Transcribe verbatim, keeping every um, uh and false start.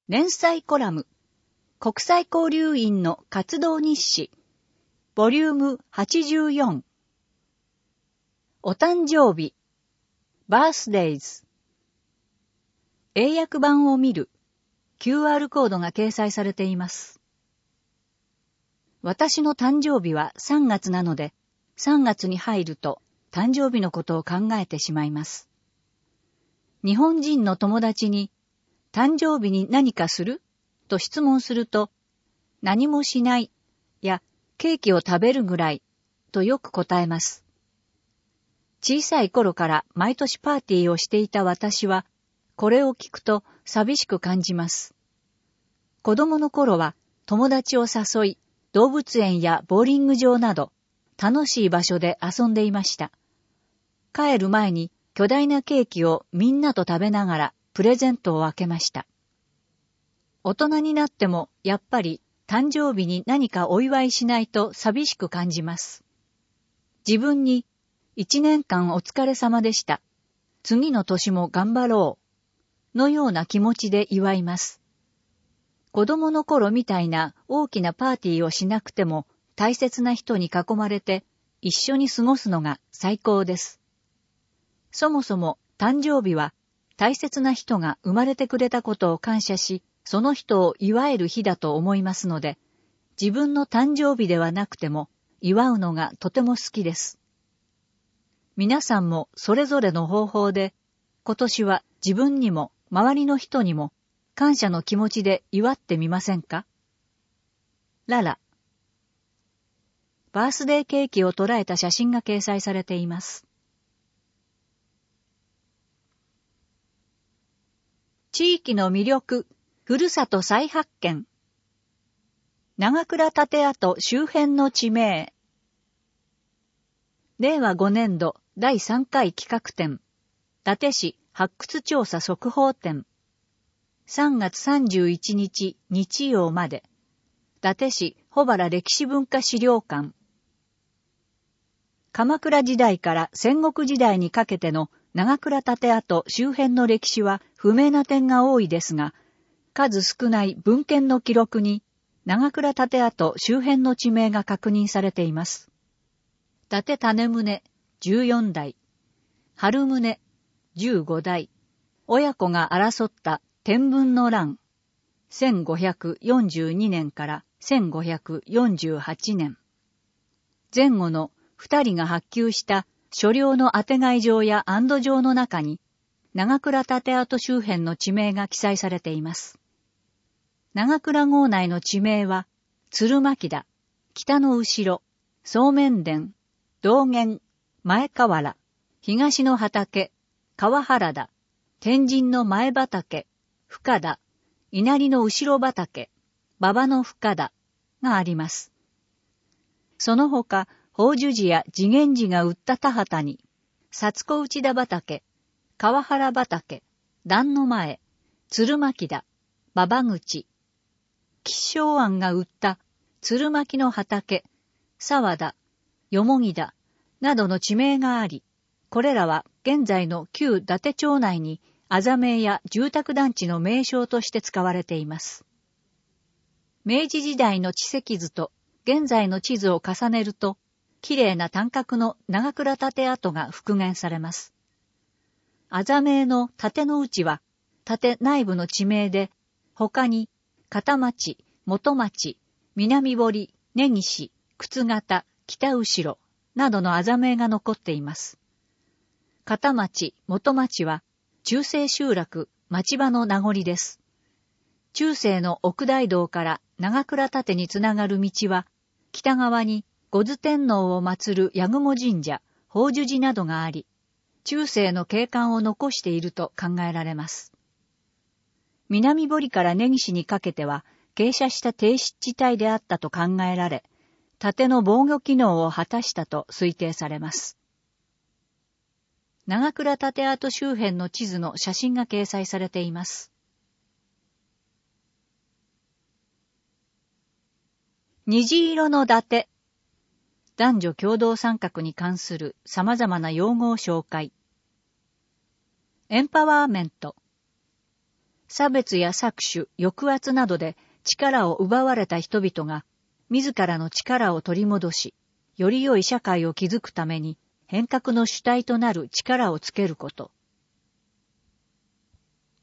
連載コラム、国際交流員の活動日誌、ボリュームはちじゅうよん。お誕生日、バースデイズ。英訳版を見る キューアール コードが掲載されています。私の誕生日はさんがつなので、さんがつに入ると誕生日のことを考えてしまいます。日本人の友達に、誕生日に何かすると質問すると、何もしないやケーキを食べるぐらいとよく答えます。小さい頃から毎年パーティーをしていた私は、これを聞くと寂しく感じます。子供の頃は友達を誘い、動物園やボーリング場など楽しい場所で遊んでいました。帰る前に巨大なケーキをみんなと食べながらプレゼントを分けました。大人になってもやっぱり誕生日に何かお祝いしないと寂しく感じます。自分に一年間お疲れ様でした。次の年も頑張ろう。のような気持ちで祝います。子供の頃みたいな大きなパーティーをしなくても大切な人に囲まれて一緒に過ごすのが最高です。そもそも誕生日は大切な人が生まれてくれたことを感謝し、その人を祝える日だと思いますので、自分の誕生日ではなくても祝うのがとても好きです。皆さんもそれぞれの方法で、今年は自分にも周りの人にも感謝の気持ちで祝ってみませんか？ララ。バースデーケーキを捉えた写真が掲載されています。地域の魅力、ふるさと再発見。長倉竪跡周辺の地名。れいわごねんどだいさんかい企画展、伊達市発掘調査速報展。さんがつさんじゅういちにち日曜まで、伊達市保原歴史文化資料館。鎌倉時代から戦国時代にかけての長倉竪跡周辺の歴史は不明な点が多いですが、数少ない文献の記録に長倉竪跡周辺の地名が確認されています。伊達種宗じゅうよんだい、春宗じゅうごだい、親子が争った天文の乱、せんごひゃくよんじゅうにねんからせんごひゃくよんじゅうはちねん。前後の二人が発給した所領の当てがい状や安堵状の中に、長倉竪跡周辺の地名が記載されています。長倉郷内の地名は、鶴巻田、北の後ろ、総面田、道元、前河原、東の畑、川原田、天神の前畑、深田、稲荷の後ろ畑、馬場の深田があります。その他、宝珠寺や次元寺が売った田畑に、薩子内田畑、川原畑、壇の前、鶴巻田、馬場口、吉祥庵が売った鶴巻の畑、沢田、よもぎ田などの地名があり、これらは現在の旧伊達町内にあざ名や住宅団地の名称として使われています。明治時代の地籍図と現在の地図を重ねると、きれいな単角の長倉竪跡が復元されます。あざ名の竪の内は、竪内部の地名で、他に片町、元町、南堀、根岸、沓形、北後ろなどのあざ名が残っています。片町、元町は中世集落、町場の名残です。中世の奥大道から長倉竪につながる道は、北側に五頭天皇を祀る八雲神社、宝珠寺などがあり、中世の景観を残していると考えられます。南堀から根岸にかけては、傾斜した低湿地帯であったと考えられ、竪の防御機能を果たしたと推定されます。長倉竪跡周辺の地図の写真が掲載されています。虹色の伊達。男女共同参画に関する様々な用語を紹介。エンパワーメント。 差別や搾取、抑圧などで力を奪われた人々が、自らの力を取り戻し、より良い社会を築くために変革の主体となる力をつけること。